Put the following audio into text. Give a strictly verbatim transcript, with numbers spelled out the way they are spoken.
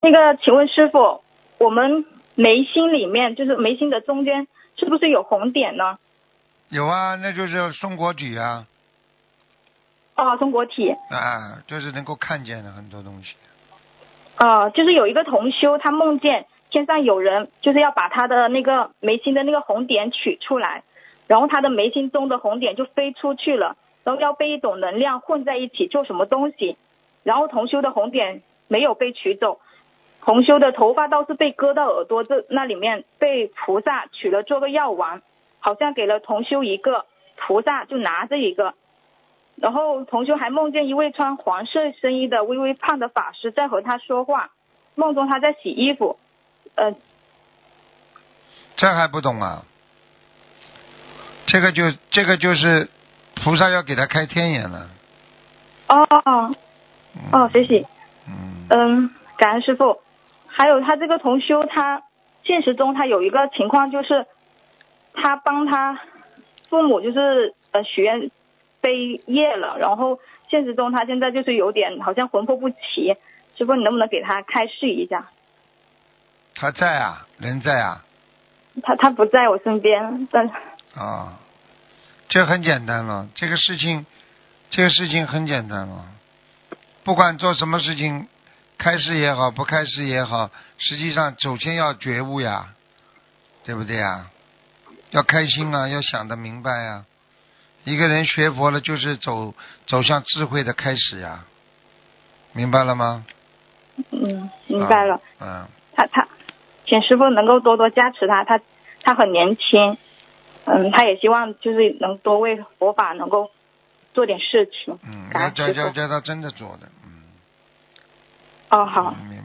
那个，请问师傅，我们眉心里面，就是眉心的中间，是不是有红点呢？ 有啊，那就是松果体啊。 哦，松果体。 啊，就是能够看见的很多东西。 哦、呃，就是有一个同修，他梦见天上有人，就是要把他的那个眉心的那个红点取出来，然后他的眉心中的红点就飞出去了，然后要被一种能量混在一起做什么东西，然后同修的红点没有被取走，同修的头发倒是被割到耳朵这那里面，被菩萨取了做个药丸，好像给了同修一个，菩萨就拿着一个。然后同修还梦见一位穿黄色深衣的微微胖的法师在和他说话，梦中他在洗衣服。呃， 这还不懂啊？这个就这个就是菩萨要给他开天眼了。 哦哦，谢谢。 嗯嗯，感恩师傅。还有他这个同修，他现实中他有一个情况，就是他帮他父母就是呃许愿背业了，然后现实中他现在就是有点好像魂魄不齐，师傅你能不能给他开示一下？ 他在啊，人在啊。 他他不在我身边，但啊、哦，这很简单了，这个事情，这个事情很简单了，不管做什么事情，开示也好，不开示也好，实际上首先要觉悟呀，对不对呀？要开心啊，要想得明白呀。一个人学佛了，就是走走向智慧的开始呀，明白了吗？ 嗯，明白了。 嗯。嗯， 他他，请师傅能够多多加持他，他他很年轻，嗯，他也希望就是能多为佛法能够做点事情。 嗯， 感要恩师父。 叫叫叫他真的做的，嗯。 哦，好。 嗯